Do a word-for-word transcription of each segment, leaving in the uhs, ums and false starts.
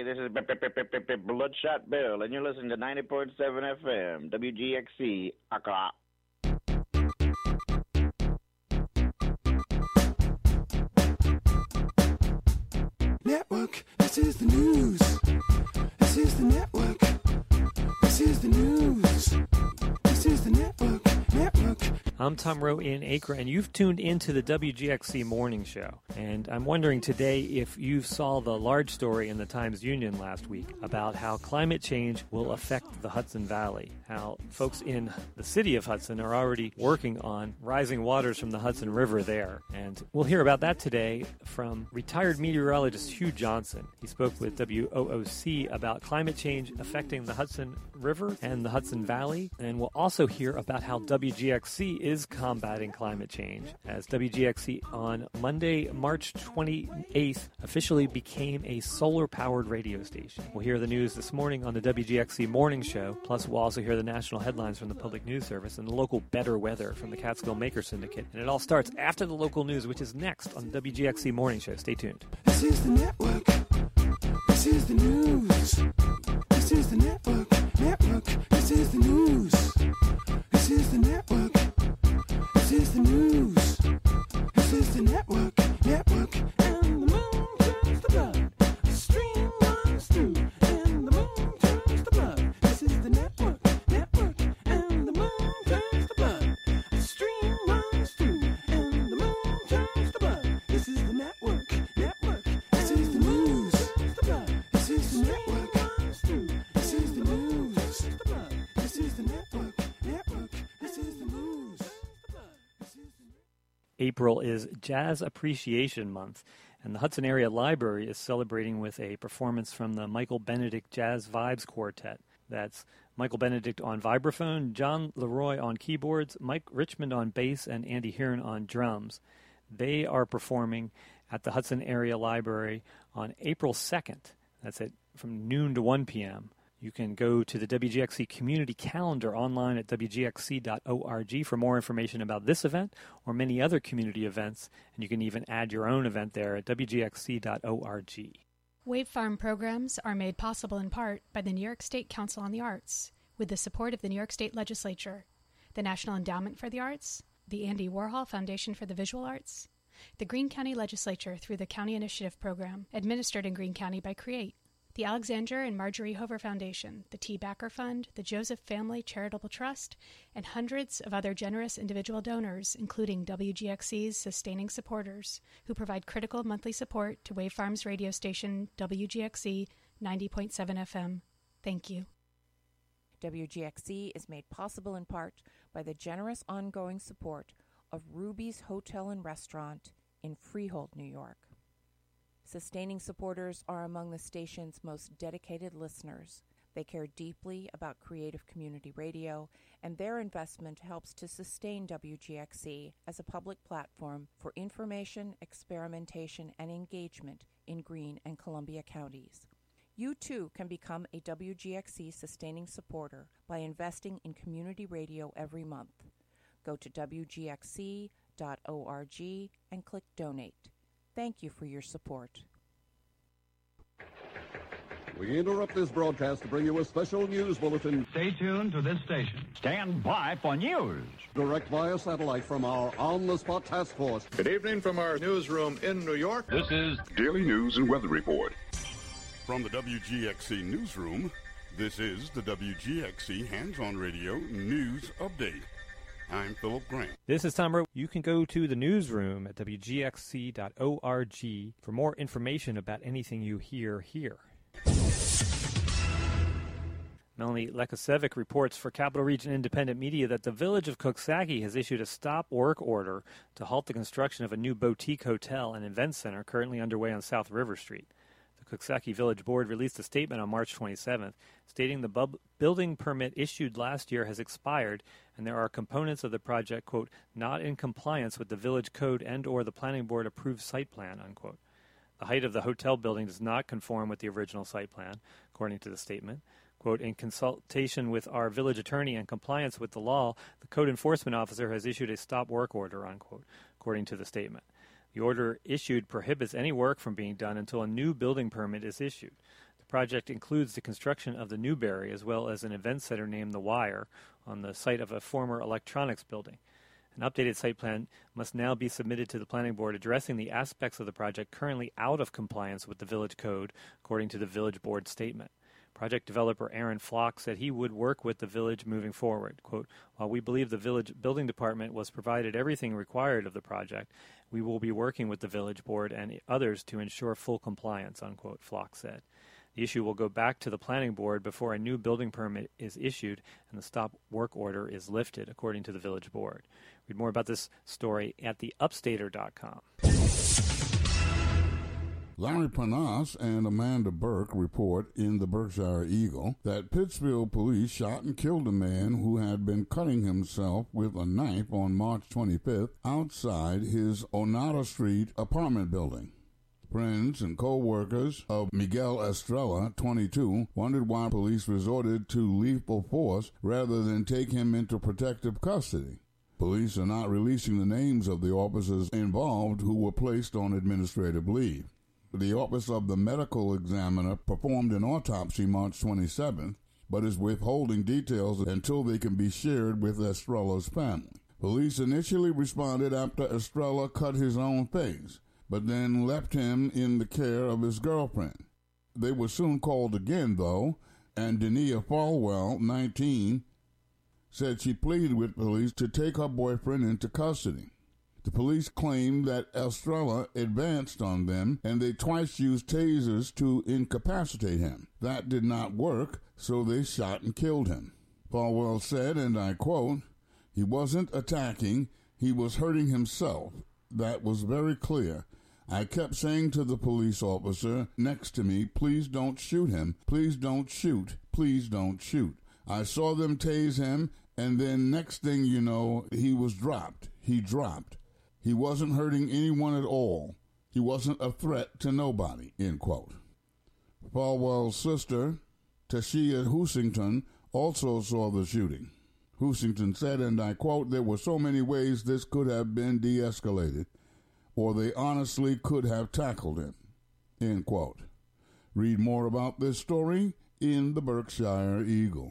this is Bloodshot Bill, and you're listening to ninety point seven F M, W G X C, Accra. Network, this is the news. This is the network. This is the news. This is the network. Network. I'm Tom Rowe in Acre, and you've tuned into the W G X C Morning Show. And I'm wondering today if you saw the large story in the Times-Union last week about how climate change will affect the Hudson Valley, how folks in the city of Hudson are already working on rising waters from the Hudson River there. And we'll hear about that today from retired meteorologist Hugh Johnson. He spoke with W O O C about climate change affecting the Hudson River and the Hudson Valley. And we'll also hear about how W G X C is combating climate change, as W G X C on Monday, March twenty-eighth, officially became a solar-powered radio station. We'll hear the news this morning on the W G X C Morning Show, plus we'll also hear the national headlines from the Public News Service and the local Better Weather from the Catskill Maker Syndicate. And it all starts after the local news, which is next on the W G X C Morning Show. Stay tuned. This is the network. This is the news. This is the network. Network. This is the news. This is the network. This is the news. This is the network. Network. And the moon turns to blood. The stream runs through. And the moon turns to blood. This is the network. Network. And the moon turns to blood. The stream runs through. And the moon turns to blood. This is the network. Network. This is the news. This is the network. This is the news. This is the network. Network. This is the news. April is Jazz Appreciation Month, and the Hudson Area Library is celebrating with a performance from the Michael Benedict Jazz Vibes Quartet. That's Michael Benedict on vibraphone, John Leroy on keyboards, Mike Richmond on bass, and Andy Hearn on drums. They are performing at the Hudson Area Library on April second. That's it, from noon to one p.m. You can go to the W G X C community calendar online at W G X C dot org for more information about this event or many other community events, and you can even add your own event there at W G X C dot org. Wave Farm programs are made possible in part by the New York State Council on the Arts, with the support of the New York State Legislature, the National Endowment for the Arts, the Andy Warhol Foundation for the Visual Arts, the Greene County Legislature through the County Initiative Program, administered in Greene County by CREATE, the Alexander and Marjorie Hover Foundation, the T. Backer Fund, the Joseph Family Charitable Trust, and hundreds of other generous individual donors, including W G X C's sustaining supporters, who provide critical monthly support to Wave Farm's radio station, W G X C ninety point seven F M. Thank you. W G X C is made possible in part by the generous ongoing support of Ruby's Hotel and Restaurant in Freehold, New York. Sustaining supporters are among the station's most dedicated listeners. They care deeply about creative community radio, and their investment helps to sustain W G X C as a public platform for information, experimentation, and engagement in Greene and Columbia counties. You too can become a W G X C sustaining supporter by investing in community radio every month. Go to W G X C dot org and click Donate. Thank you for your support. We interrupt this broadcast to bring you a special news bulletin. Stay tuned to this station. Stand by for news. Direct via satellite from our on-the-spot task force. Good evening from our newsroom in New York. This is Daily News and Weather Report. From the W G X C newsroom, this is the W G X C Hands-On Radio News Update. I'm Philip Grant. This is Tom Rowe. You can go to the newsroom at W G X C dot org for more information about anything you hear here. Melanie Lekasevic reports for Capital Region Independent Media that the village of Coxsackie has issued a stop work order to halt the construction of a new boutique hotel and event center currently underway on South River Street. The Coxsackie Village Board released a statement on March twenty-seventh stating the bub- building permit issued last year has expired and there are components of the project, quote, not in compliance with the village code and or the planning board approved site plan, unquote. The height of the hotel building does not conform with the original site plan, according to the statement. Quote, in consultation with our village attorney and compliance with the law, the code enforcement officer has issued a stop work order, unquote, according to the statement. The order issued prohibits any work from being done until a new building permit is issued. The The project includes the construction of the Newberry as well as an event center named The Wire on the site of a former electronics building. An updated site plan must now be submitted to the Planning Board addressing the aspects of the project currently out of compliance with the Village Code, according to the Village Board statement. Project developer Aaron Flock said he would work with the village moving forward. Quote, while we believe the village building department was provided everything required of the project, we will be working with the Village Board and others to ensure full compliance, unquote, Flock said. The issue will go back to the Planning Board before a new building permit is issued and the stop work order is lifted, according to the Village Board. Read more about this story at the upstater dot com. Larry Panas and Amanda Burke report in the Berkshire Eagle that Pittsfield police shot and killed a man who had been cutting himself with a knife on March twenty-fifth outside his Onata Street apartment building. Friends and co-workers of Miguel Estrella, twenty-two, wondered why police resorted to lethal force rather than take him into protective custody. Police are not releasing the names of the officers involved who were placed on administrative leave. The Office of the Medical Examiner performed an autopsy March twenty-seventh, but is withholding details until they can be shared with Estrella's family. Police initially responded after Estrella cut his own face, but then left him in the care of his girlfriend. They were soon called again, though, and Denia Falwell, nineteen, said she pleaded with police to take her boyfriend into custody. The police claimed that Estrella advanced on them, and they twice used tasers to incapacitate him. That did not work, so they shot and killed him. Falwell said, and I quote, he wasn't attacking, he was hurting himself. That was very clear. I kept saying to the police officer next to me, please don't shoot him, please don't shoot, please don't shoot. I saw them tase him, and then next thing you know, he was dropped. He dropped. He wasn't hurting anyone at all. He wasn't a threat to nobody, end quote. Falwell's sister, Tashia Housington, also saw the shooting. Housington said, and I quote, there were so many ways this could have been de-escalated, or they honestly could have tackled him, end quote. Read more about this story in the Berkshire Eagle.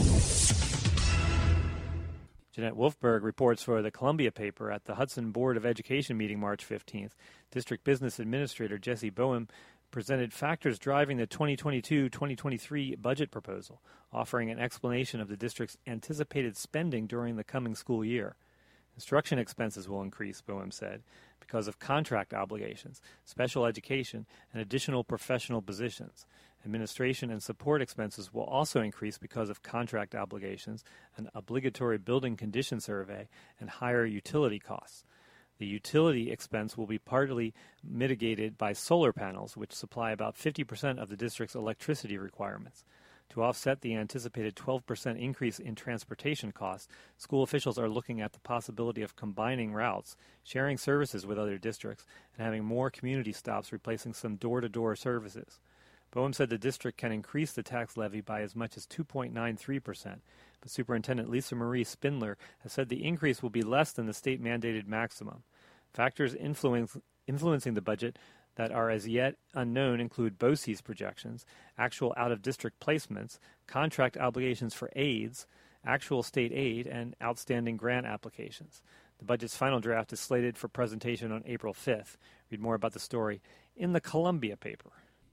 Jeanette Wolfberg reports for the Columbia paper at the Hudson Board of Education meeting March fifteenth. District Business Administrator Jesse Boehm presented factors driving the twenty twenty-two twenty twenty-three budget proposal, offering an explanation of the district's anticipated spending during the coming school year. Instruction expenses will increase, Boehm said, because of contract obligations, special education, and additional professional positions. Administration and support expenses will also increase because of contract obligations, an obligatory building condition survey, and higher utility costs. The utility expense will be partly mitigated by solar panels, which supply about fifty percent of the district's electricity requirements. To offset the anticipated twelve percent increase in transportation costs, school officials are looking at the possibility of combining routes, sharing services with other districts, and having more community stops replacing some door-to-door services. Boehm said the district can increase the tax levy by as much as two point nine three percent, but Superintendent Lisa Marie Spindler has said the increase will be less than the state-mandated maximum. Factors influence, influencing the budget that are as yet unknown include B O C E S projections, actual out-of-district placements, contract obligations for aides, actual state aid, and outstanding grant applications. The budget's final draft is slated for presentation on April fifth. Read more about the story in the Columbia paper.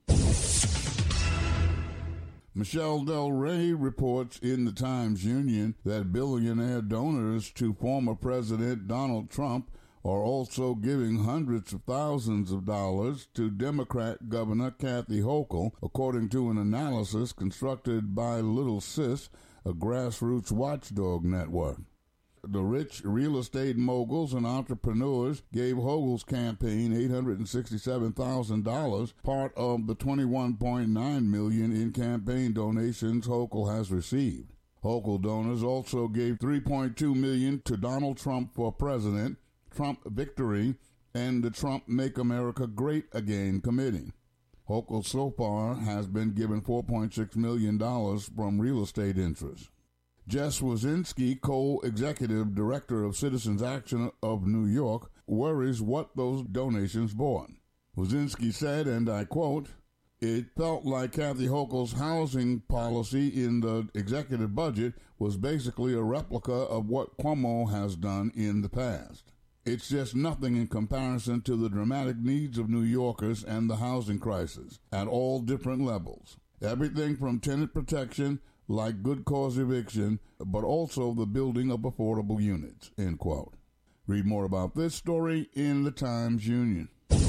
Michelle Del Rey reports in the Times-Union that billionaire donors to former President Donald Trump are also giving hundreds of thousands of dollars to Democrat Governor Kathy Hochul, according to an analysis constructed by Little Sis, a grassroots watchdog network. The rich real estate moguls and entrepreneurs gave Hochul's campaign eight hundred sixty-seven thousand dollars, part of the twenty-one point nine million dollars in campaign donations Hochul has received. Hochul donors also gave three point two million dollars to Donald Trump for president, Trump Victory, and the Trump Make America Great Again committee. Hochul so far has been given four point six million dollars from real estate interests. Jess Wazinski, co-executive director of Citizens Action of New York, worries what those donations bought. Wazinski said, and I quote, It felt like Kathy Hochul's housing policy in the executive budget was basically a replica of what Cuomo has done in the past. It's just nothing in comparison to the dramatic needs of New Yorkers and the housing crisis at all different levels. Everything from tenant protection, like good cause eviction, but also the building of affordable units, end quote. Read more about this story in the Times-Union.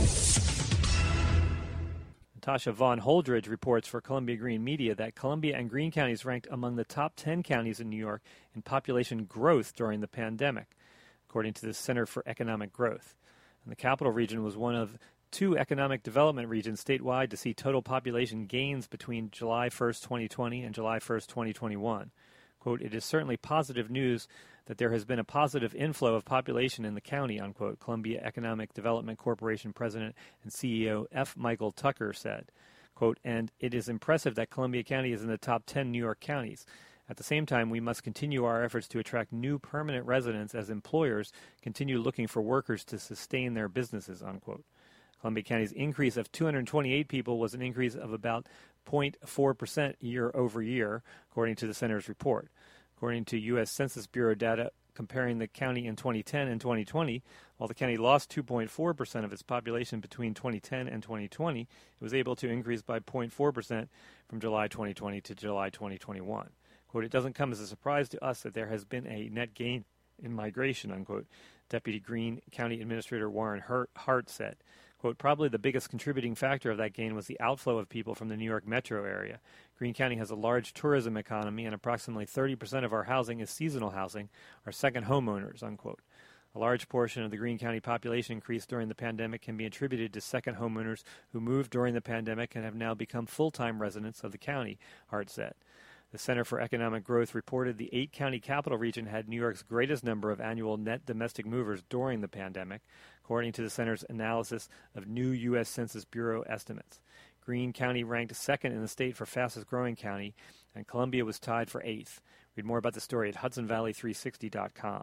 Natasha Vaughn Holdridge reports for Columbia Green Media that Columbia and Greene counties ranked among the top ten counties in New York in population growth during the pandemic, according to the Center for Economic Growth. And the Capital Region was one of two economic development regions statewide to see total population gains between July first, twenty twenty and July first, twenty twenty-one. Quote, "It is certainly positive news that there has been a positive inflow of population in the county," unquote, Columbia Economic Development Corporation President and C E O F. Michael Tucker said. Quote, "And it is impressive that Columbia County is in the top ten New York counties. At the same time, we must continue our efforts to attract new permanent residents as employers continue looking for workers to sustain their businesses," unquote. Columbia County's increase of two hundred twenty-eight people was an increase of about zero point four percent year over year, according to the center's report. According to U S Census Bureau data comparing the county in twenty ten and twenty twenty, while the county lost two point four percent of its population between twenty ten and twenty twenty, it was able to increase by zero point four percent from July twenty twenty to July twenty twenty-one. Quote, "It doesn't come as a surprise to us that there has been a net gain in migration," unquote, Deputy Greene County Administrator Warren Hart said. Quote, "Probably the biggest contributing factor of that gain was the outflow of people from the New York metro area. Greene County has a large tourism economy, and approximately thirty percent of our housing is seasonal housing, or second homeowners," unquote. A large portion of the Greene County population increase during the pandemic can be attributed to second homeowners who moved during the pandemic and have now become full-time residents of the county, Hart said. The Center for Economic Growth reported the eight-county capital region had New York's greatest number of annual net domestic movers during the pandemic, according to the center's analysis of new U S Census Bureau estimates. Greene County ranked second in the state for fastest-growing county, and Columbia was tied for eighth. Read more about the story at Hudson Valley three sixty dot com.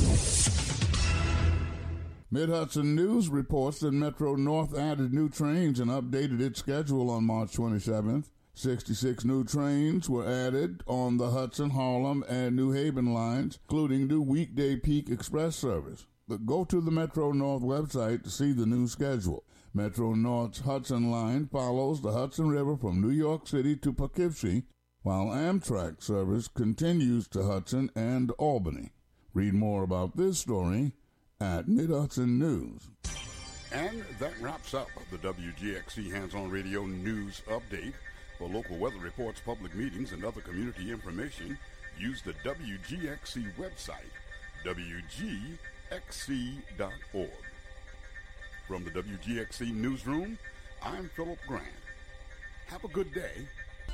Mid-Hudson News reports that Metro North added new trains and updated its schedule on March twenty-seventh. sixty-six new trains were added on the Hudson, Harlem, and New Haven lines, including new weekday peak express service. But go to the Metro North website to see the new schedule. Metro North's Hudson line follows the Hudson River from New York City to Poughkeepsie, while Amtrak service continues to Hudson and Albany. Read more about this story at Mid-Hudson News. And that wraps up the W G X C Hands-On Radio News Update. For local weather reports, public meetings, and other community information, use the W G X C website, W G X C dot org. From the W G X C Newsroom, I'm Philip Grant. Have a good day.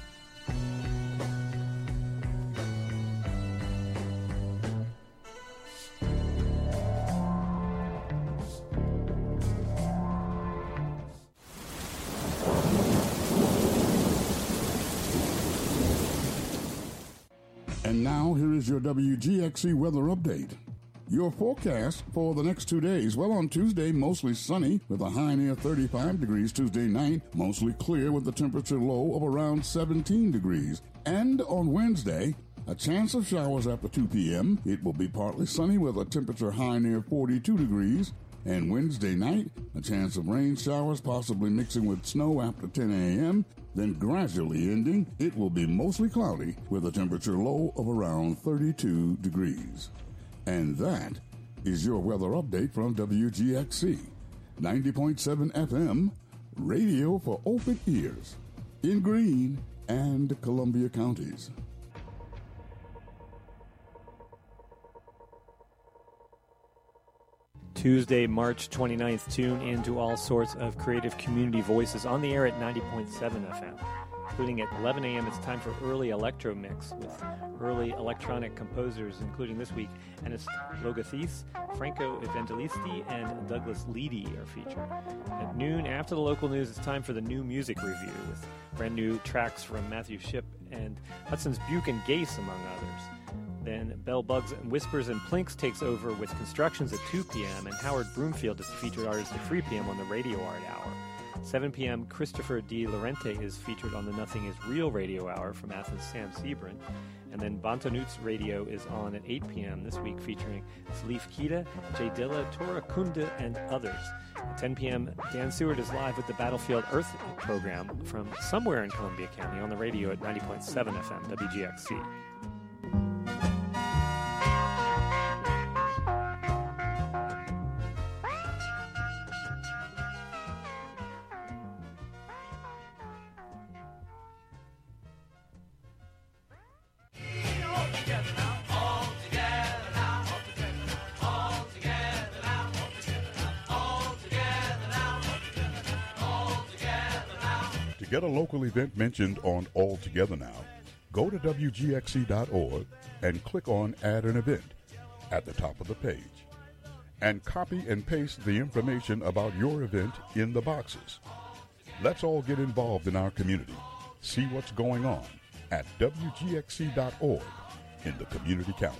And now, here is your W G X C weather update. Your forecast for the next two days. Well, on Tuesday, mostly sunny with a high near thirty-five degrees. Tuesday night, mostly clear with a temperature low of around seventeen degrees. And on Wednesday, a chance of showers after two p.m. It will be partly sunny with a temperature high near forty-two degrees. And Wednesday night, a chance of rain showers, possibly mixing with snow after ten a.m., then gradually ending, it will be mostly cloudy with a temperature low of around thirty-two degrees. And that is your weather update from W G X C, ninety point seven F M, radio for open ears, in Greene and Columbia counties. Tuesday, March twenty-ninth, tune into all sorts of creative community voices on the air at ninety point seven F M. Including at eleven a.m., it's time for Early Electro Mix with early electronic composers, including this week Anis Logathis, Franco Evangelisti, and Douglas Leedy are featured. At noon, after the local news, it's time for the New Music Review with brand new tracks from Matthew Shipp and Hudson's Buchan Gase, among others. Then Bell Bugs and Whispers and Plinks takes over with Constructions at two p.m. and Howard Broomfield is the featured artist at three p.m. on the Radio Art Hour. seven p.m., Christopher D. Lorente is featured on the Nothing Is Real Radio Hour from Athens' Sam Sebrin. And then Bantanuts Radio is on at eight p.m. this week, featuring Salif Kita, Jay Dilla, Tora Kunda, and others. At ten p.m., Dan Seward is live with the Battlefield Earth program from somewhere in Columbia County on the radio at ninety point seven F M, W G X C. To get a local event mentioned on All Together Now, go to W G X C dot org and click on Add an Event at the top of the page. And copy and paste the information about your event in the boxes. Let's all get involved in our community. See what's going on at W G X C dot org in the community calendar.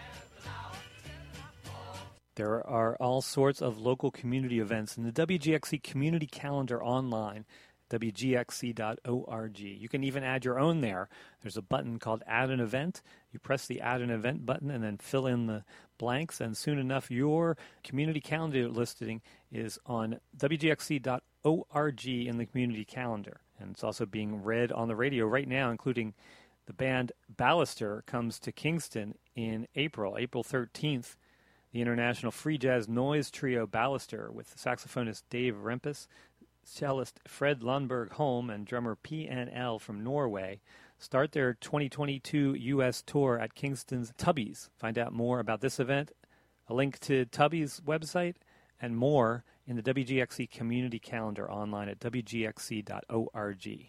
There are all sorts of local community events in the W G X C community calendar online, W G X C dot org. You can even add your own there. There's a button called Add an Event. You press the Add an Event button and then fill in the blanks, and soon enough your community calendar listing is on W G X C dot org in the community calendar. And it's also being read on the radio right now, including the band Ballister comes to Kingston in April, April thirteenth. The international free jazz noise trio Ballister with saxophonist Dave Rempis, cellist Fred Lundberg Holm, and drummer P N L from Norway start their twenty twenty-two U S tour at Kingston's Tubby's. Find out more about this event, a link to Tubby's website, and more in the W G X C community calendar online at W G X C dot org.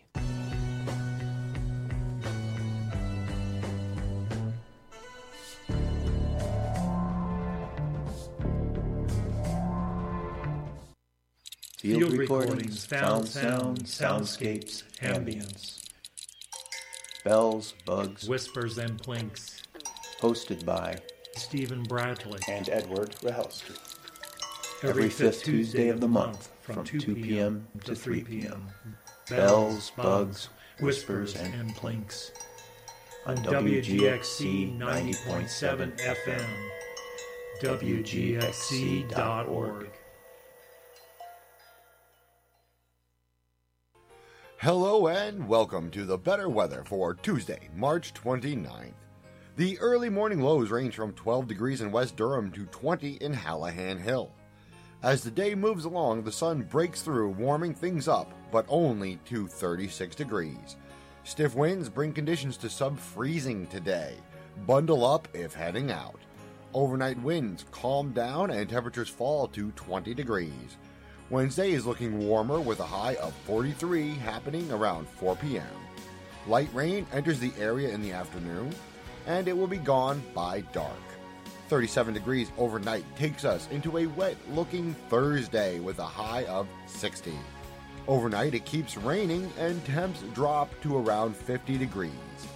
Field recordings, found sound, soundscapes, ambience. Bells, bugs, whispers, and plinks. Hosted by Stephen Bradley and Edward Rahelski. Every, Every fifth Tuesday of the month from two p.m. to three p.m. Bells, bugs, whispers, and plinks. On W G X C ninety point seven F M. W G X C dot org. Hello and welcome to the better weather for Tuesday, March twenty-ninth. The early morning lows range from twelve degrees in West Durham to twenty in Hallahan Hill. As the day moves along, the sun breaks through, warming things up, but only to thirty-six degrees. Stiff winds bring conditions to sub-freezing today. Bundle up if heading out. Overnight winds calm down and temperatures fall to twenty degrees. Wednesday is looking warmer with a high of forty-three happening around four p.m. Light rain enters the area in the afternoon, and it will be gone by dark. thirty-seven degrees overnight takes us into a wet-looking Thursday with a high of sixty. Overnight it keeps raining and temps drop to around fifty degrees.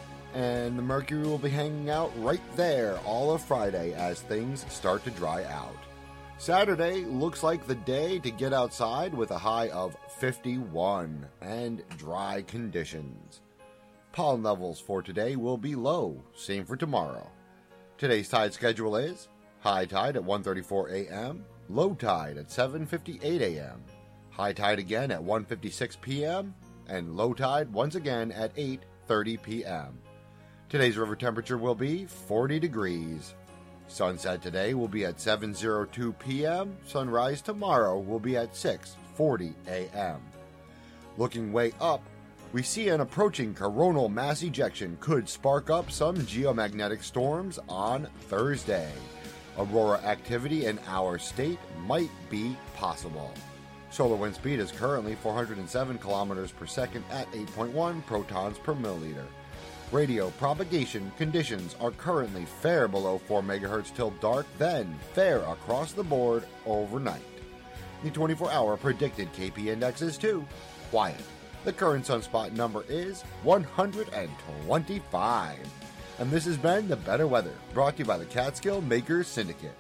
And the mercury will be hanging out right there all of Friday as things start to dry out. Saturday looks like the day to get outside with a high of fifty-one and dry conditions. Pollen levels for today will be low, same for tomorrow. Today's tide schedule is high tide at one thirty-four a.m., low tide at seven fifty-eight a.m., high tide again at one fifty-six p.m., and low tide once again at eight thirty p.m. Today's river temperature will be forty degrees. Sunset today will be at seven oh two p.m. Sunrise tomorrow will be at six forty a.m. Looking way up, we see an approaching coronal mass ejection could spark up some geomagnetic storms on Thursday. Aurora activity in our state might be possible. Solar wind speed is currently four hundred seven kilometers per second at eight point one protons per milliliter. Radio propagation conditions are currently fair below four megahertz till dark, then fair across the board overnight. The twenty-four hour predicted K P index is two, quiet. The current sunspot number is one hundred twenty-five. And this has been The Better Weather, brought to you by the Catskill Makers Syndicate.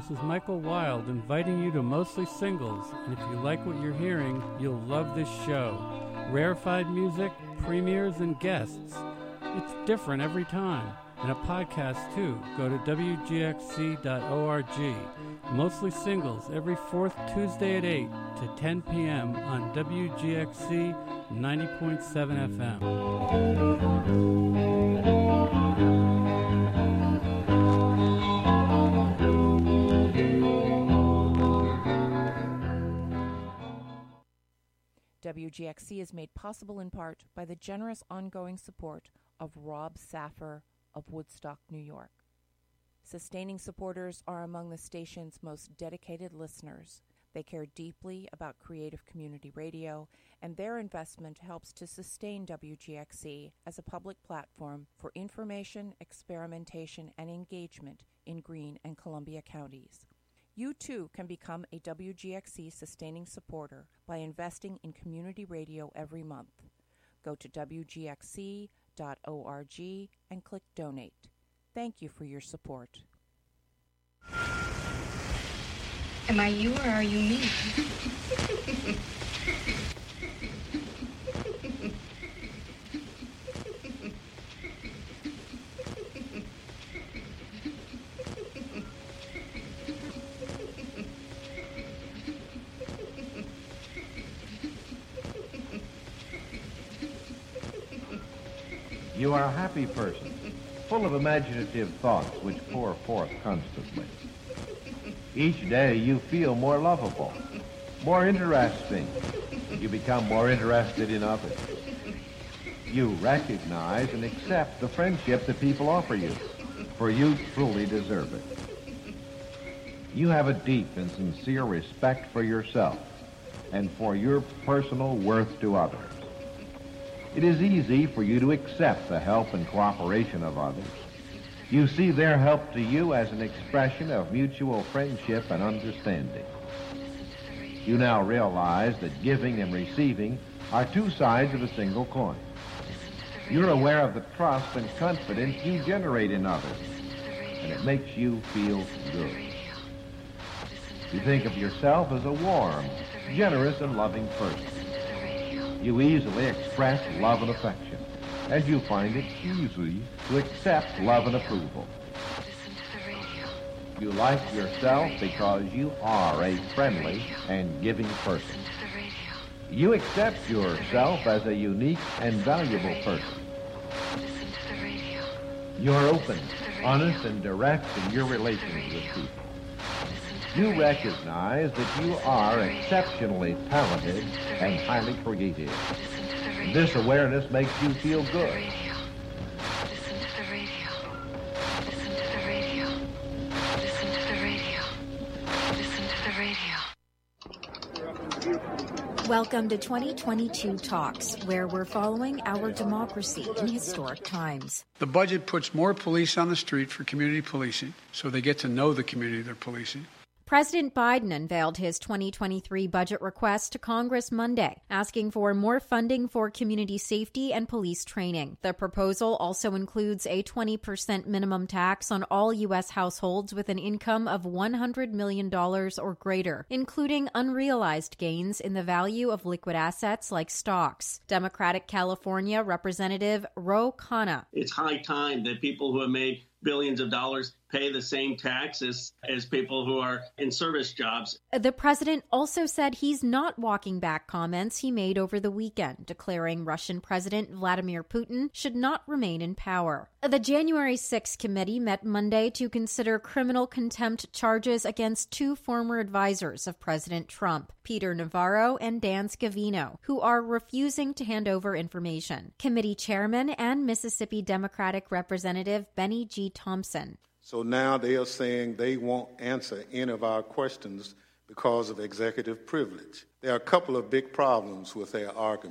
This is Michael Wilde inviting you to Mostly Singles, and if you like what you're hearing, you'll love this show. Rarefied music, premieres, and guests. It's different every time. And a podcast, too. Go to W G X C dot org. Mostly Singles, every fourth Tuesday at eight to ten p.m. on W G X C ninety point seven F M. W G X C is made possible in part by the generous ongoing support of Rob Saffer of Woodstock, New York. Sustaining supporters are among the station's most dedicated listeners. They care deeply about creative community radio, and their investment helps to sustain W G X C as a public platform for information, experimentation, and engagement in Greene and Columbia counties. You too can become a W G X C sustaining supporter by investing in community radio every month. Go to W G X C dot org and click Donate. Thank you for your support. Am I you or are you me? You are a happy person, full of imaginative thoughts which pour forth constantly. Each day you feel more lovable, more interesting. You become more interested in others. You recognize and accept the friendship that people offer you, for you truly deserve it. You have a deep and sincere respect for yourself and for your personal worth to others. It is easy for you to accept the help and cooperation of others. You see their help to you as an expression of mutual friendship and understanding. You now realize that giving and receiving are two sides of a single coin. You're aware of the trust and confidence you generate in others, and it makes you feel good. You think of yourself as a warm, generous, and loving person. You easily express love and affection, and you find it easy to accept love and approval. You like yourself because you are a friendly and giving person. You accept yourself as a unique and valuable person. You're open, honest, and direct in your relations with people. You recognize that you are exceptionally talented and highly creative. This awareness makes you feel good. Welcome to twenty twenty-two Talks, where we're following our democracy in historic times. The budget puts more police on the street for community policing, so they get to know the community they're policing. President Biden unveiled his twenty twenty-three budget request to Congress Monday, asking for more funding for community safety and police training. The proposal also includes a twenty percent minimum tax on all U S households with an income of one hundred million dollars or greater, including unrealized gains in the value of liquid assets like stocks. Democratic California Representative Ro Khanna. It's high time that people who have made billions of dollars pay the same taxes as people who are in service jobs. The president also said he's not walking back comments he made over the weekend, declaring Russian President Vladimir Putin should not remain in power. The January sixth committee met Monday to consider criminal contempt charges against two former advisors of President Trump, Peter Navarro and Dan Scavino, who are refusing to hand over information. Committee chairman and Mississippi Democratic Representative Benny G. Thompson. So now they are saying they won't answer any of our questions because of executive privilege. There are a couple of big problems with their argument.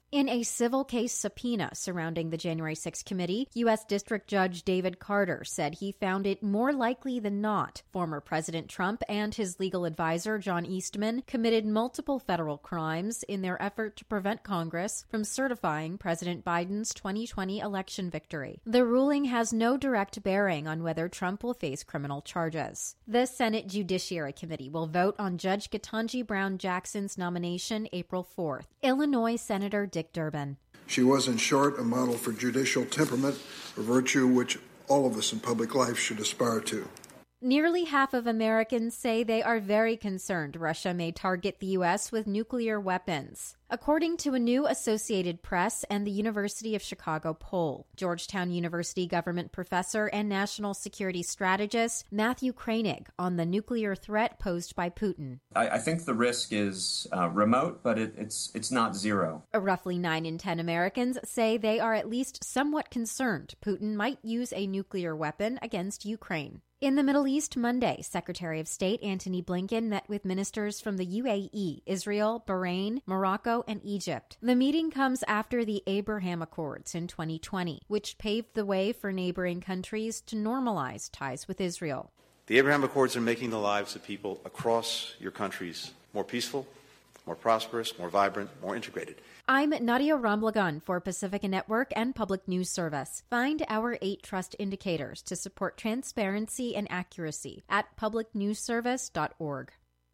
In a civil case subpoena surrounding the January sixth committee, U S. District Judge David Carter said he found it more likely than not former President Trump and his legal advisor, John Eastman, committed multiple federal crimes in their effort to prevent Congress from certifying President Biden's twenty twenty election victory. The ruling has no direct bearing on whether Trump will face criminal charges. The Senate Judiciary Committee will vote on Judge Ketanji Brown Jackson's nomination April fourth. Illinois Senator Dick Durbin. She was, in short, a model for judicial temperament, a virtue which all of us in public life should aspire to. Nearly half of Americans say they are very concerned Russia may target the U S with nuclear weapons. According to a new Associated Press and the University of Chicago poll, Georgetown University government professor and national security strategist Matthew Koenig on the nuclear threat posed by Putin. I, I think the risk is uh, remote, but it, it's it's not zero. Roughly nine in ten Americans say they are at least somewhat concerned Putin might use a nuclear weapon against Ukraine. In the Middle East Monday, Secretary of State Antony Blinken met with ministers from the U A E, Israel, Bahrain, Morocco, and Egypt. The meeting comes after the Abraham Accords in twenty twenty, which paved the way for neighboring countries to normalize ties with Israel. The Abraham Accords are making the lives of people across your countries more peaceful, more prosperous, more vibrant, more integrated. I'm Nadia Ramlagan for Pacifica Network and Public News Service. Find our eight trust indicators to support transparency and accuracy at public news service dot org.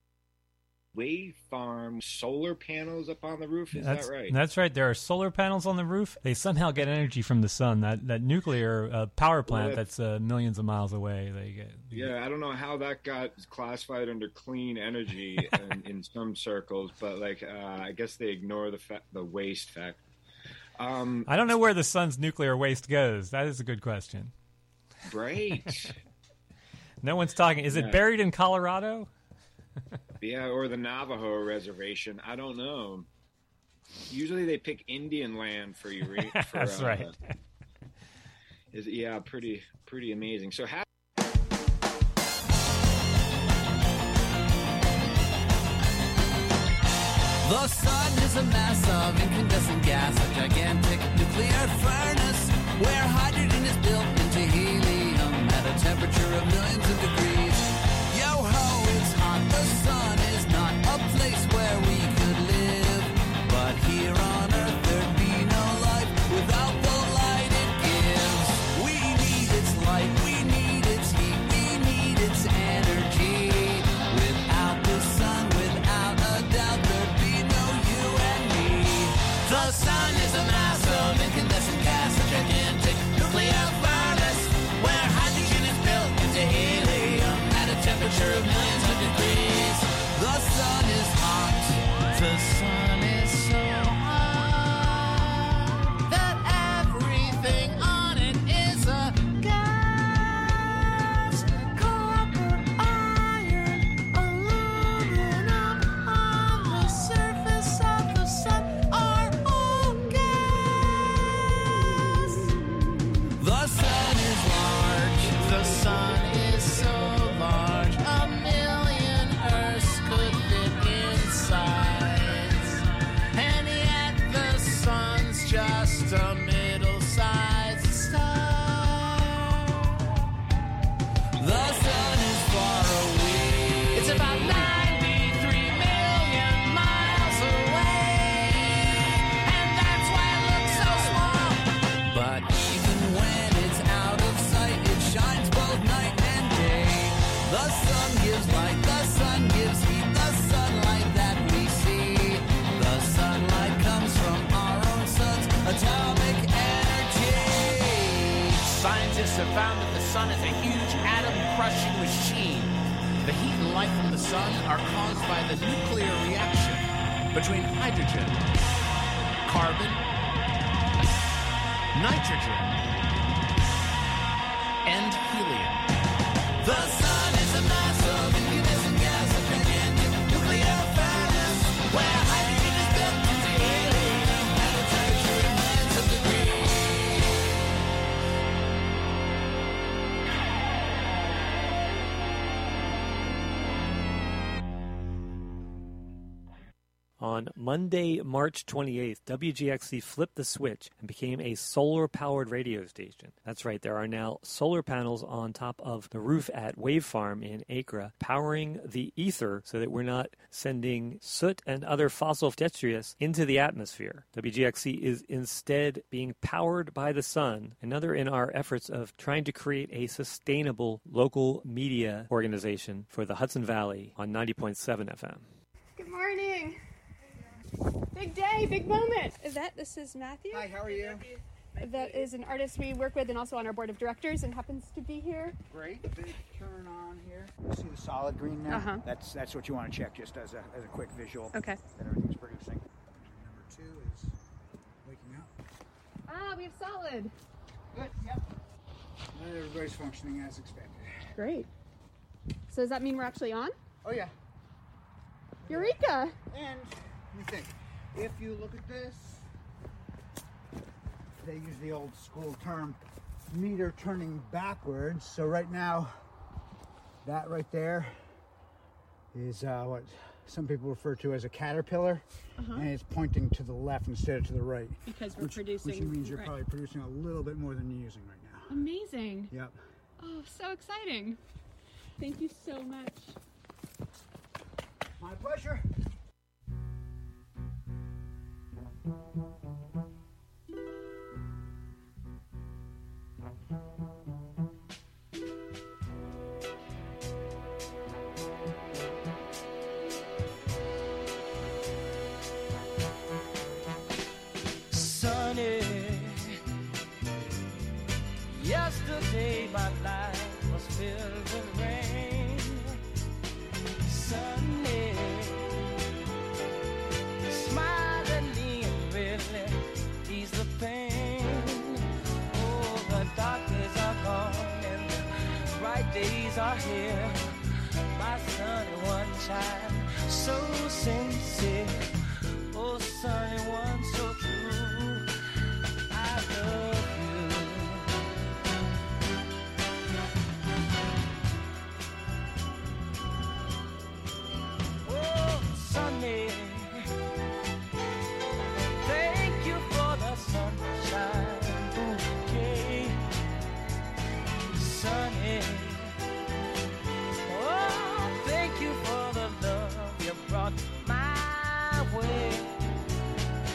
Wave farm solar panels up on the roof, is that's, that right? That's right. There are solar panels on the roof. They somehow get energy from the sun. That that nuclear uh, power plant well, that's uh, millions of miles away. They get. They yeah, I don't know how that got classified under clean energy in, in some circles, but like uh, I guess they ignore the fa- the waste fact. Um, I don't know where the sun's nuclear waste goes. That is a good question. Right. No one's talking. Is yeah. it buried in Colorado? Yeah, or the Navajo reservation. I don't know. Usually they pick Indian land for you. For, That's uh, right. Is yeah, pretty pretty amazing. So how? The sun is a mass of incandescent gas, a gigantic nuclear furnace where hydrogen is built into helium at a temperature of millions of degrees. Yo ho, it's hot. The sun is not a place where we could live, but here on Earth there'd be no life without the light it gives. We need its light, we need its heat, we need its energy. Without the sun, without a doubt, there'd be no you and me. The sun is a mass of incandescent gas, a gigantic nuclear furnace where hydrogen is built into helium at a temperature of millions of degrees. The sun is hot. The sun is so hot that everything on it is a gas. Copper, iron, aluminum on the surface of the sun are all gas. The sun is large. The sun is so large. A million Earths could fit inside. And yet the sun's just a middle-sized star. The sun is far away. It's about ninety-three million miles away. And that's why it looks so small. But even when it's out of sight, it shines both night and day. The sun gives light, the sun gives heat, the sunlight that we see. The sunlight comes from our own sun's atomic energy. Scientists have found that the sun is a huge atom-crushing machine. The heat and light from the sun are caused by the nuclear reaction between hydrogen, carbon, nitrogen, and helium. The sun is a mass of incandescent gas, a gigantic nuclear furnace where hydrogen is built into helium at a temperature of millions of degrees. On On Monday, March twenty-eighth, W G X C flipped the switch and became a solar-powered radio station. That's right, there are now solar panels on top of the roof at Wave Farm in Acre, powering the ether so that we're not sending soot and other fossil detritus into the atmosphere. W G X C is instead being powered by the sun, another in our efforts of trying to create a sustainable local media organization for the Hudson Valley on ninety point seven F M. Good morning. Big day, big moment. Yvette, this is Matthew. Hi, how are you? That is an artist we work with and also on our board of directors and happens to be here. Great. Big turn on here. You see the solid green now? Uh-huh. That's that's what you want to check just as a, as a quick visual. Okay. That everything's producing. Number two is waking up. Ah, we have solid. Good, yep. And everybody's functioning as expected. Great. So does that mean we're actually on? Oh, yeah. Eureka! And let me think. If you look at this, they use the old school term meter turning backwards. So right now, that right there is uh, what some people refer to as a caterpillar, Uh-huh. and it's pointing to the left instead of to the right. Because we're which, producing- Which means you're right. probably producing a little bit more than you're using right now. Amazing. Yep. Oh, so exciting. Thank you so much. My pleasure. Sunny, yesterday my life was filled with rain. Sunny, smile at me and really ease the pain. Oh, the dark days are gone and the bright days are here. My sunny one child, so sincere. Oh, sunny one, so true. I love you. Oh, sunny, thank you for the sunshine bouquet. Sunny, oh, thank you for the love you brought my way.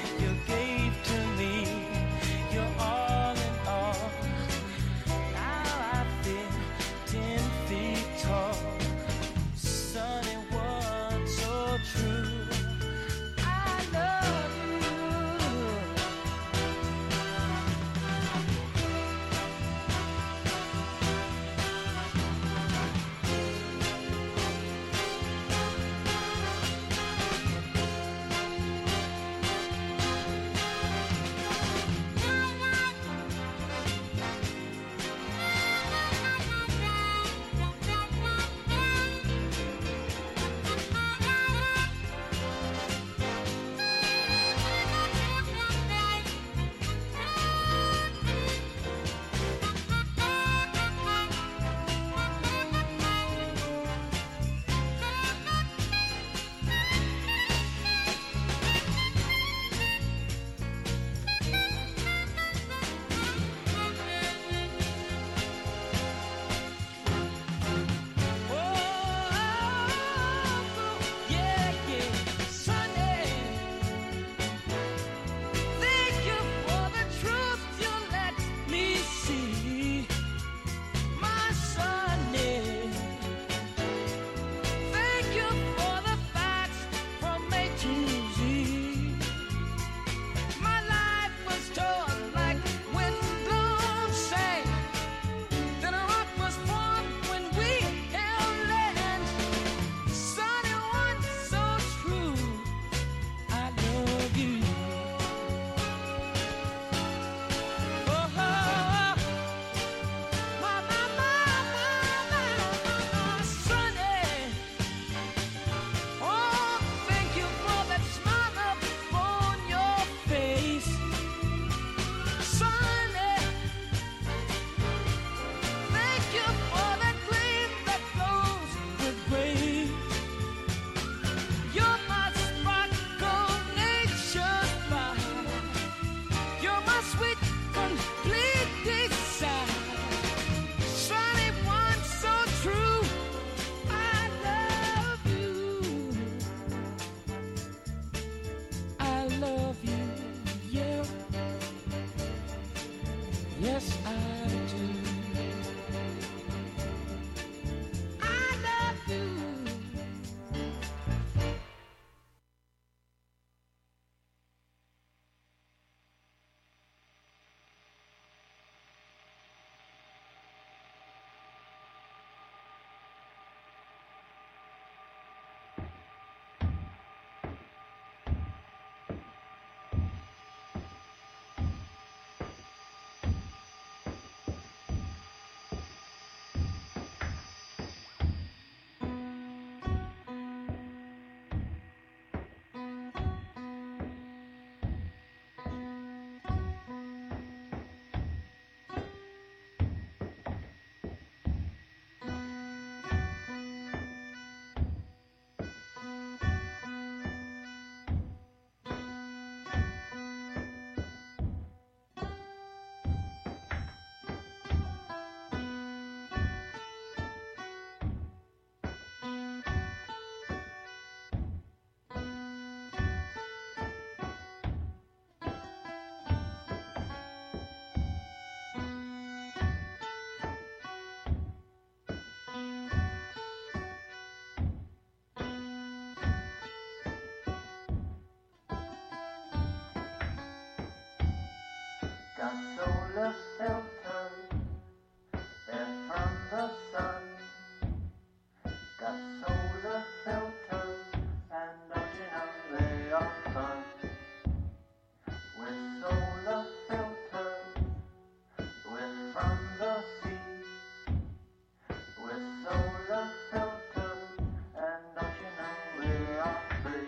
got solar filters, they're from the sun. Got solar filters, and don't you know they are fun? With solar filters, we're from the sea. With solar filters, and don't you know we are free?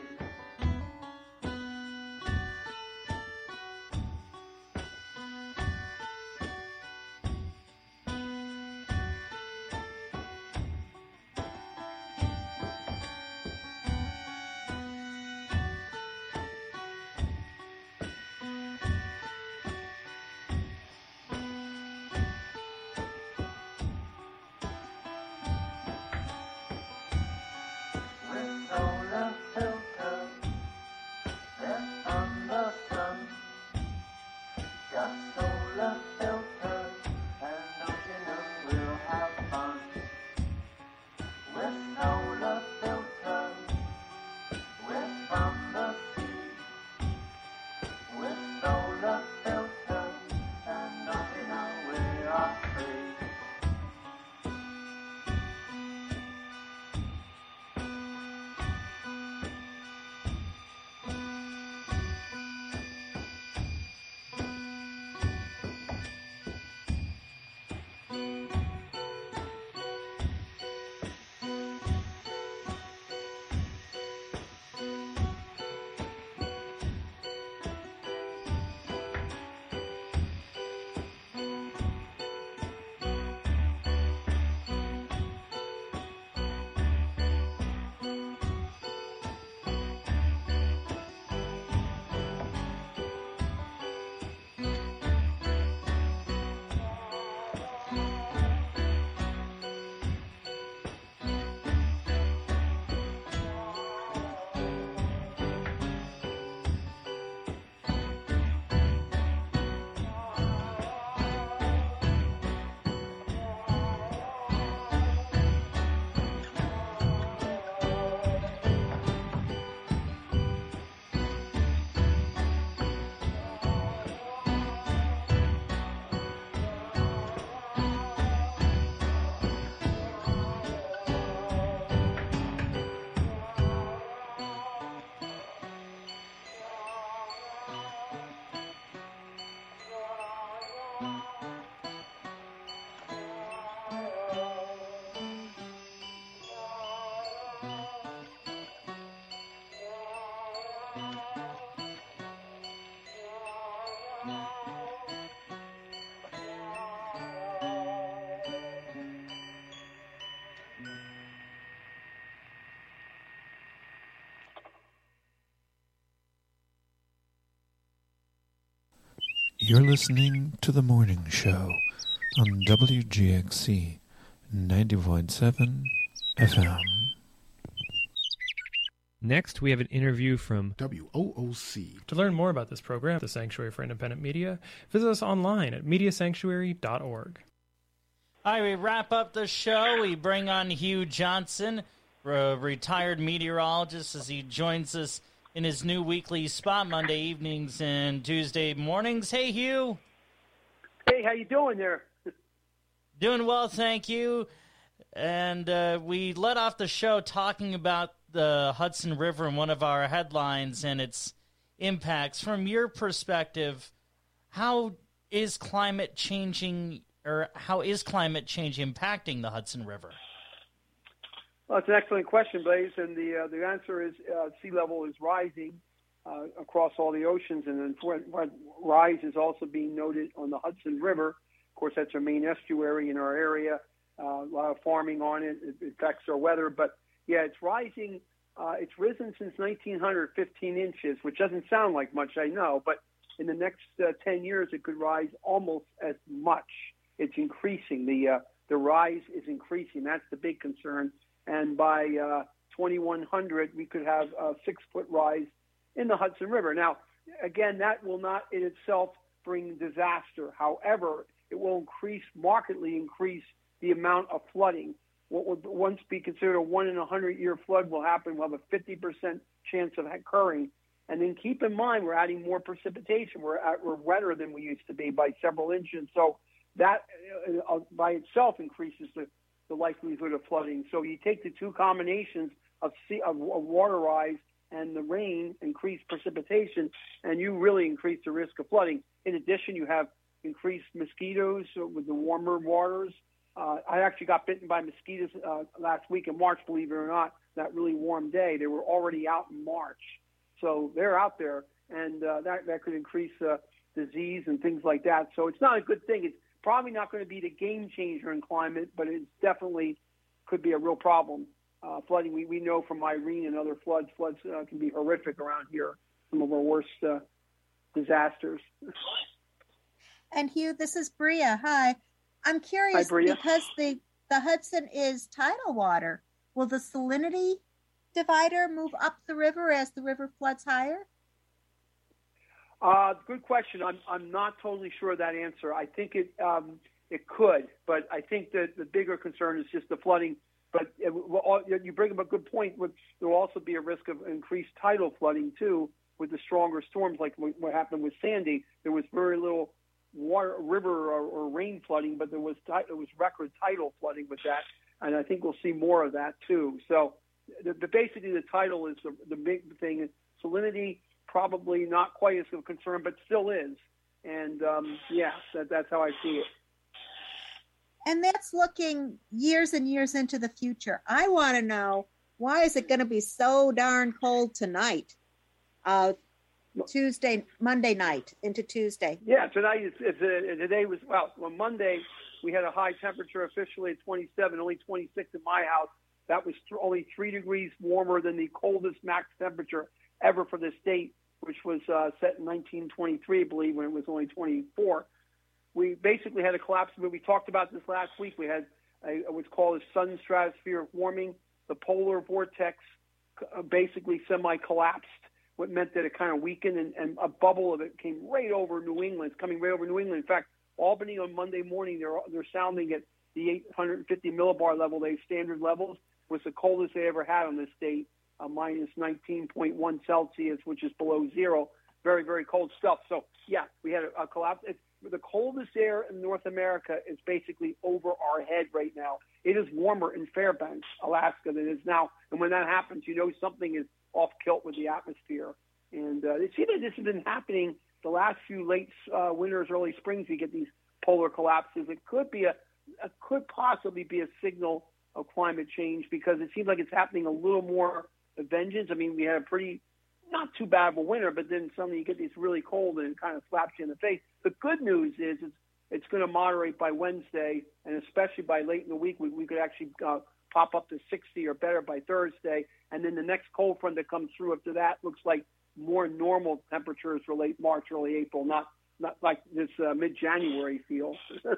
With solar filters, they're from the sun. Got solar filters, and don't you know we'll have fun? With solar filters, we're from the sea. With solar filters, and don't you know we are free? You're listening to The Morning Show on W G X C ninety point seven F M. Next, we have an interview from W O O C. To learn more about this program, the Sanctuary for Independent Media, visit us online at media sanctuary dot org. All right, we wrap up the show. We bring on Hugh Johnson, a retired meteorologist, as he joins us in his new weekly spot Monday evenings and Tuesday mornings. Hey, Hugh. Hey, how you doing there? Doing well, thank you. And uh, we let off the show talking about the Hudson River in one of our headlines and its impacts. From your perspective, how is climate changing, or how is climate change impacting the Hudson River? Well, it's an excellent question, Blaze, and the uh, the answer is uh, sea level is rising uh, across all the oceans, and then what, what rise is also being noted on the Hudson River. Of course, that's our main estuary in our area. Uh, a lot of farming on it. It affects our weather, but yeah, it's rising. Uh, it's risen since nineteen hundred, fifteen inches, which doesn't sound like much, I know, but in the next uh, ten years, it could rise almost as much. It's increasing. The uh, the rise is increasing. That's the big concern. And by uh, twenty-one hundred, we could have a six-foot rise in the Hudson River. Now, again, that will not in itself bring disaster. However, it will increase, markedly increase the amount of flooding. What would once be considered a one in a hundred year flood will happen. We'll have a fifty percent chance of occurring. And then keep in mind, we're adding more precipitation. We're, at, we're wetter than we used to be by several inches. So that uh, by itself increases the, the likelihood of flooding. So you take the two combinations of, sea, of, of water rise and the rain, increased precipitation, and you really increase the risk of flooding. In addition, you have increased mosquitoes with the warmer waters. Uh, I actually got bitten by mosquitoes uh, last week in March, believe it or not, that really warm day. They were already out in March. So they're out there, and uh, that, that could increase uh, disease and things like that. So it's not a good thing. It's probably not going to be the game changer in climate, but it definitely could be a real problem. Uh, flooding, we, we know from Irene and other floods, floods uh, can be horrific around here, some of our worst uh, disasters. And Hugh, this is Bria. Hi. I'm curious, Hi, Bria. because the, the Hudson is tidal water. Will the salinity divider move up the river as the river floods higher? Uh, good question. I'm I'm not totally sure of that answer. I think it um, it could, but I think that the bigger concern is just the flooding. But it, well, you bring up a good point. There will also be a risk of increased tidal flooding too, with the stronger storms, like what happened with Sandy. There was very little water, river or, or rain flooding, but there was it was record tidal flooding with that, and I think we'll see more of that too. So. The, the, basically, the tidal is the, the big thing. Salinity, probably not quite as a concern, but still is. And, um, yeah, that, that's how I see it. And that's looking years and years into the future. I want to know, why is it going to be so darn cold tonight? Uh, Tuesday, Monday night into Tuesday. Yeah, tonight, is, is, uh, today was, well, on Monday, we had a high temperature officially at twenty-seven, only twenty-six in my house. That was th- only three degrees warmer than the coldest max temperature ever for the state, which was uh, set in nineteen twenty-three, I believe, when it was only twenty-four. We basically had a collapse. We talked about this last week. We had a, what's called a sun stratospheric warming. The polar vortex uh, basically semi-collapsed, what meant that it kind of weakened, and, and a bubble of it came right over New England. It's coming right over New England. In fact, Albany on Monday morning, they're, they're sounding at the eight hundred fifty millibar level, they standard levels, was the coldest they ever had on this state, uh, minus nineteen point one Celsius, which is below zero. Very, very cold stuff. So, yeah, we had a, a collapse. It's, the coldest air in North America is basically over our head right now. It is warmer in Fairbanks, Alaska, than it is now. And when that happens, you know something is off kilt with the atmosphere. And uh, it seems that this has been happening the last few late uh, winters, early springs. You get these polar collapses. It could be a, it could possibly be a signal of climate change, because it seems like it's happening a little more with vengeance. I mean, we had a pretty, not too bad of a winter, but then suddenly you get these really cold and it kind of slaps you in the face. The good news is it's, it's going to moderate by Wednesday, and especially by late in the week, we, we could actually uh, pop up to sixty or better by Thursday. And then the next cold front that comes through after that looks like more normal temperatures for late March, early April, not, not like this uh, mid-January feel.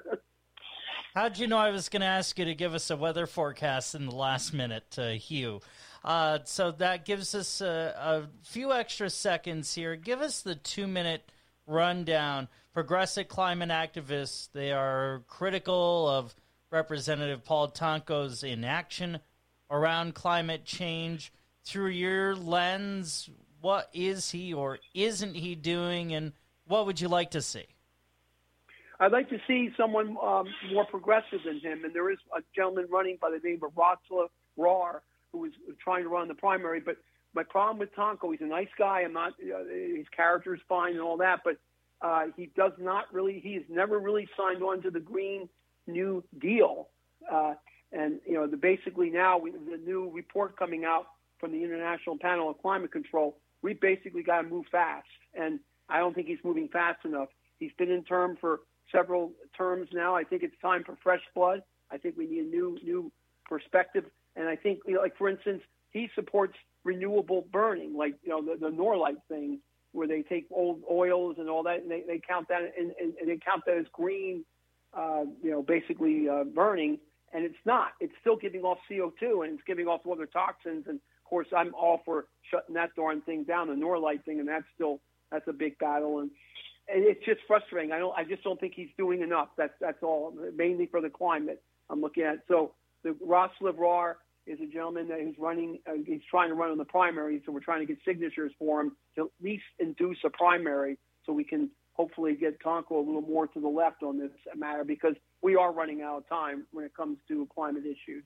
How'd you know I was going to ask you to give us a weather forecast in the last minute, uh, Hugh? Uh, so that gives us a, a few extra seconds here. Give us the two-minute rundown. Progressive climate activists, they are critical of Representative Paul Tonko's inaction around climate change. Through your lens, what is he or isn't he doing, and what would you like to see? I'd like to see someone um, more progressive than him, and there is a gentleman running by the name of Václav Rohr who is trying to run the primary. But my problem with Tonko, he's a nice guy. I'm not, uh, his character is fine and all that, but uh, he does not really, he's never really signed on to the Green New Deal. Uh, and, you know, the, basically now, we, the new report coming out from the International Panel on Climate Control, we basically got to move fast. And I don't think he's moving fast enough. He's been in term for several terms now. I think it's time for fresh blood. I think we need a new new perspective. And I think, you know, like, for instance, he supports renewable burning, like, you know, the, the Norlite thing, where they take old oils and all that, and they, they count that and, and, and they count that as green, uh, you know, basically uh, burning. And it's not. It's still giving off C O two, and it's giving off other toxins. And, of course, I'm all for shutting that darn thing down, the Norlite thing, and that's still that's a big battle. And And it's just frustrating. I don't. I just don't think he's doing enough. That's that's all. Mainly for the climate I'm looking at. So the Václav Rohr, is a gentleman that is running, uh, he's trying to run on the primary, so we're trying to get signatures for him to at least induce a primary so we can hopefully get Tonko a little more to the left on this matter, because we are running out of time when it comes to climate issues.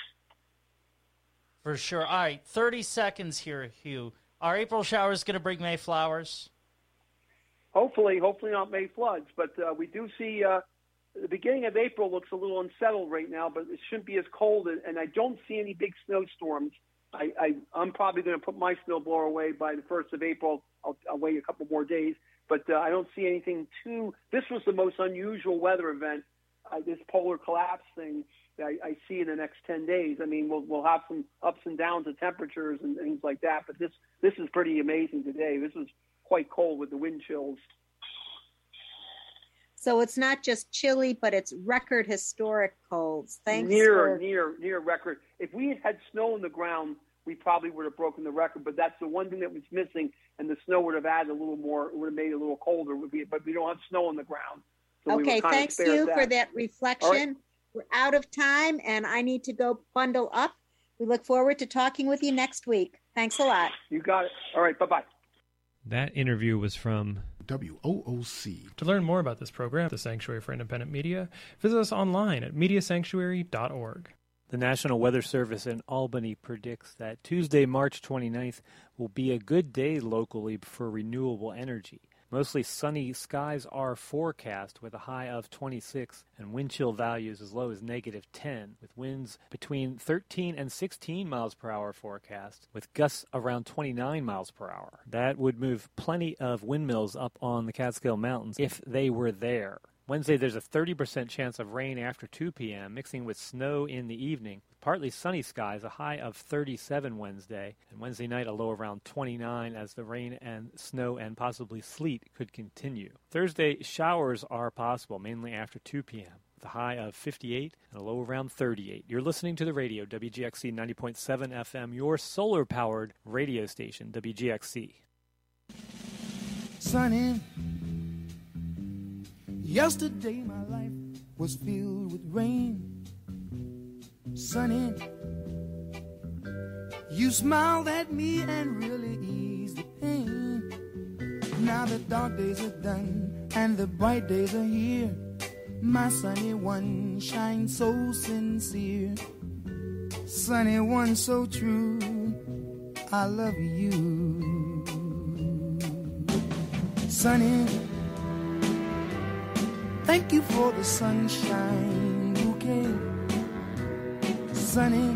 For sure. All right, thirty seconds here, Hugh. Are April showers going to bring May flowers? Hopefully, hopefully not May floods, but uh, we do see uh, the beginning of April looks a little unsettled right now, but it shouldn't be as cold, and I don't see any big snowstorms. I, I, I'm probably going to put my snowblower away by the first of April. I'll, I'll wait a couple more days, but uh, I don't see anything too. This was the most unusual weather event, uh, this polar collapse thing that I, I see in the next ten days. I mean, we'll we'll have some ups and downs of temperatures and things like that, but this this is pretty amazing today. This was quite cold with the wind chills. So it's not just chilly, but it's record historic colds. Thanks near for... near near record. If we had had snow on the ground, we probably would have broken the record. But that's the one thing that was missing, and the snow would have added a little more. It would have made it a little colder. But we don't have snow on the ground. So we okay, were kind thanks of you that. for that reflection. Right. We're out of time, and I need to go bundle up. We look forward to talking with you next week. Thanks a lot. You got it. All right, bye-bye. That interview was from W O O C. To learn more about this program, the Sanctuary for Independent Media, visit us online at media sanctuary dot org. The National Weather Service in Albany predicts that Tuesday, March twenty-ninth, will be a good day locally for renewable energy. Mostly sunny skies are forecast with a high of twenty-six and wind chill values as low as negative ten, with winds between thirteen and sixteen miles per hour forecast, with gusts around twenty-nine miles per hour. That would move plenty of windmills up on the Catskill Mountains if they were there. Wednesday, there's a thirty percent chance of rain after two p.m., mixing with snow in the evening. Partly sunny skies, a high of thirty-seven Wednesday, and Wednesday night a low around twenty-nine as the rain and snow and possibly sleet could continue. Thursday, showers are possible, mainly after two p.m., with a high of fifty-eight and a low around thirty-eight. You're listening to the radio, W G X C ninety point seven F M, your solar-powered radio station, W G X C. Sunny, yesterday my life was filled with rain. Sunny, you smiled at me and really eased the pain. Now the dark days are done and the bright days are here. My sunny one shines so sincere. Sunny one so true, I love you. Sunny, thank you for the sunshine bouquet. Sunny,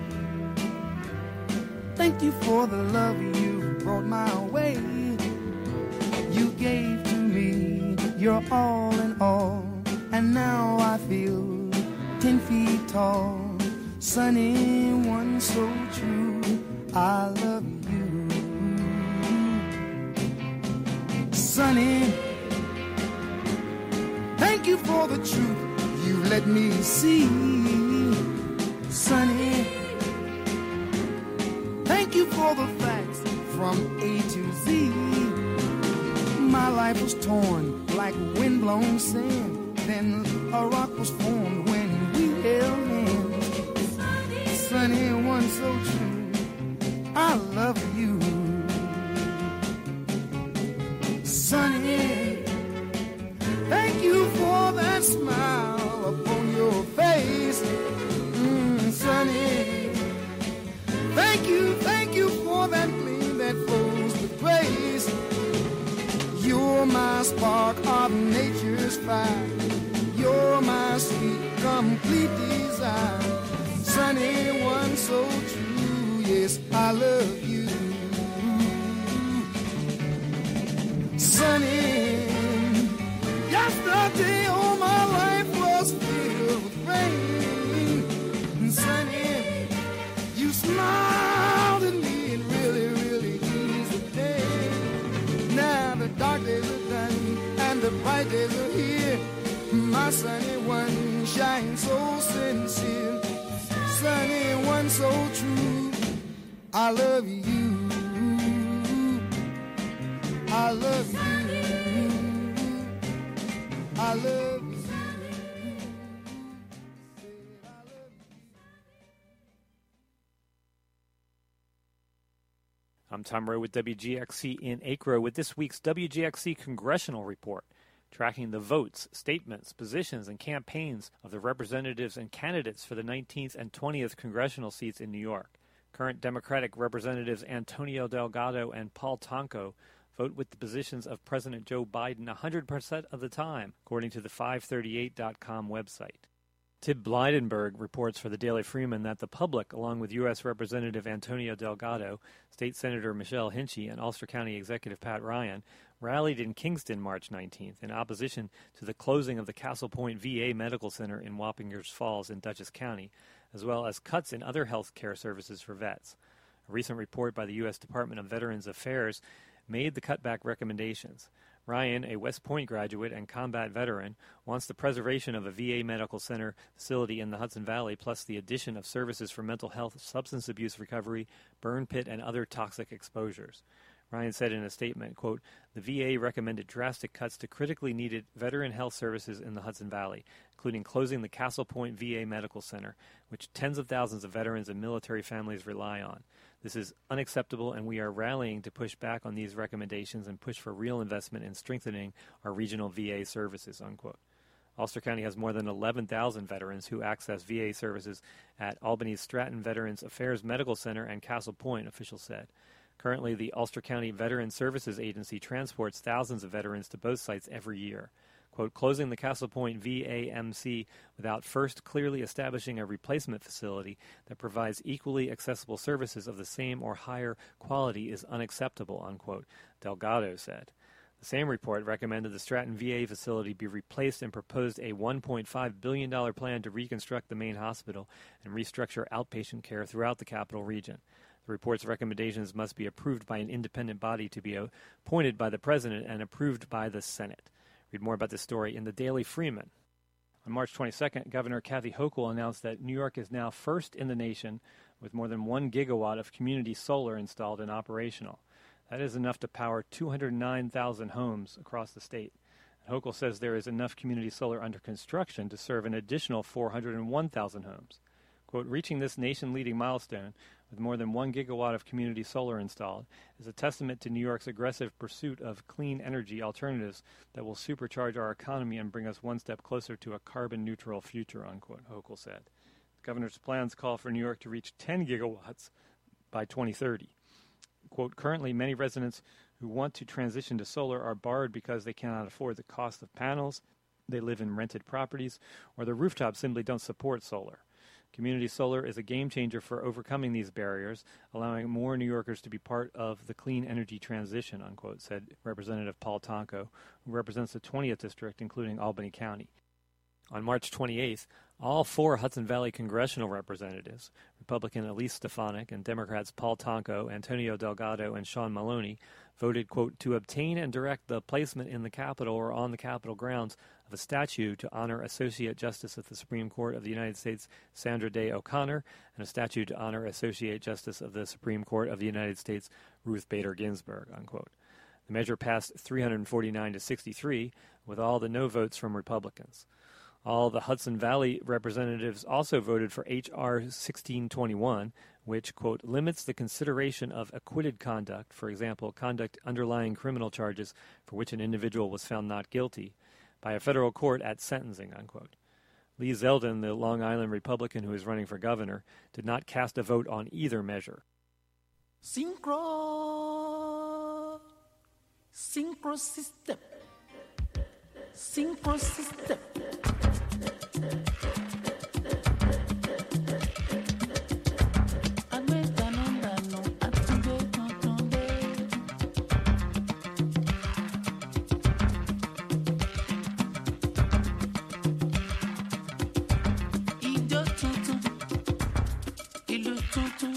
thank you for the love you brought my way. You gave to me your all in all, and now I feel ten feet tall. Sunny one so true, I love you. Sunny, thank you for the truth you let me see. Sunny, thank you for the facts from A to Z. My life was torn like windblown sand, then a rock was formed when we held hands. Sunny one so true, I love you. Sunny, thank you for that smile upon your face. Sunny, thank you, thank you for that gleam that flows with grace. You're my spark of nature's fire. You're my sweet, complete desire. Sunny one so true, yes, I love you. Sunny, yesterday all my life was filled with rain. Sunny, you smiled at me and really, really eased the day. Now the dark days are done and the bright days are here. My sunny one shines so sincere. Sunny one so true, I love you. I love you. I love you. Tom Rowe with W G X C in Acro with this week's W G X C Congressional Report, tracking the votes, statements, positions, and campaigns of the representatives and candidates for the nineteenth and twentieth congressional seats in New York. Current Democratic Representatives Antonio Delgado and Paul Tonko vote with the positions of President Joe Biden one hundred percent of the time, according to the five thirty-eight dot com website. Tib Blydenberg reports for the Daily Freeman that the public, along with U S Representative Antonio Delgado, State Senator Michelle Hinchey, and Ulster County Executive Pat Ryan, rallied in Kingston March nineteenth in opposition to the closing of the Castle Point V A Medical Center in Wappingers Falls in Dutchess County, as well as cuts in other health care services for vets. A recent report by the U S Department of Veterans Affairs made the cutback recommendations. Ryan, a West Point graduate and combat veteran, wants the preservation of a V A medical center facility in the Hudson Valley, plus the addition of services for mental health, substance abuse recovery, burn pit, and other toxic exposures. Ryan said in a statement, quote, "The V A recommended drastic cuts to critically needed veteran health services in the Hudson Valley, including closing the Castle Point V A Medical Center, which tens of thousands of veterans and military families rely on. This is unacceptable, and we are rallying to push back on these recommendations and push for real investment in strengthening our regional V A services," unquote. Ulster County has more than eleven thousand veterans who access V A services at Albany's Stratton Veterans Affairs Medical Center and Castle Point, officials said. Currently, the Ulster County Veteran Services Agency transports thousands of veterans to both sites every year. Quote, "Closing the Castle Point V A M C without first clearly establishing a replacement facility that provides equally accessible services of the same or higher quality is unacceptable," unquote, Delgado said. The same report recommended the Stratton V A facility be replaced and proposed a one point five billion dollars plan to reconstruct the main hospital and restructure outpatient care throughout the capital region. The report's recommendations must be approved by an independent body to be appointed by the President and approved by the Senate. Read more about this story in the Daily Freeman. On March twenty-second, Governor Kathy Hochul announced that New York is now first in the nation with more than one gigawatt of community solar installed and operational. That is enough to power two hundred nine thousand homes across the state. And Hochul says there is enough community solar under construction to serve an additional four hundred one thousand homes. Quote, "Reaching this nation-leading milestone with more than one gigawatt of community solar installed is a testament to New York's aggressive pursuit of clean energy alternatives that will supercharge our economy and bring us one step closer to a carbon-neutral future," unquote, Hochul said. The governor's plans call for New York to reach ten gigawatts by twenty thirty. Quote, "Currently, many residents who want to transition to solar are barred because they cannot afford the cost of panels, they live in rented properties, or the rooftops simply don't support solar. Community solar is a game changer for overcoming these barriers, allowing more New Yorkers to be part of the clean energy transition," unquote, said Representative Paul Tonko, who represents the twentieth District, including Albany County. On March twenty-eighth, all four Hudson Valley congressional representatives, Republican Elise Stefanik and Democrats Paul Tonko, Antonio Delgado, and Sean Maloney, voted, quote, "to obtain and direct the placement in the Capitol or on the Capitol grounds of a statue to honor Associate Justice of the Supreme Court of the United States Sandra Day O'Connor and a statue to honor Associate Justice of the Supreme Court of the United States Ruth Bader Ginsburg," unquote. The measure passed three hundred forty-nine to sixty-three, with all the no votes from Republicans. All the Hudson Valley representatives also voted for H R sixteen twenty-one, which, quote, "limits the consideration of acquitted conduct, for example, conduct underlying criminal charges for which an individual was found not guilty, by a federal court at sentencing," unquote. Lee Zeldin, the Long Island Republican who is running for governor, did not cast a vote on either measure. Synchro, synchro system, synchro system. Tum tum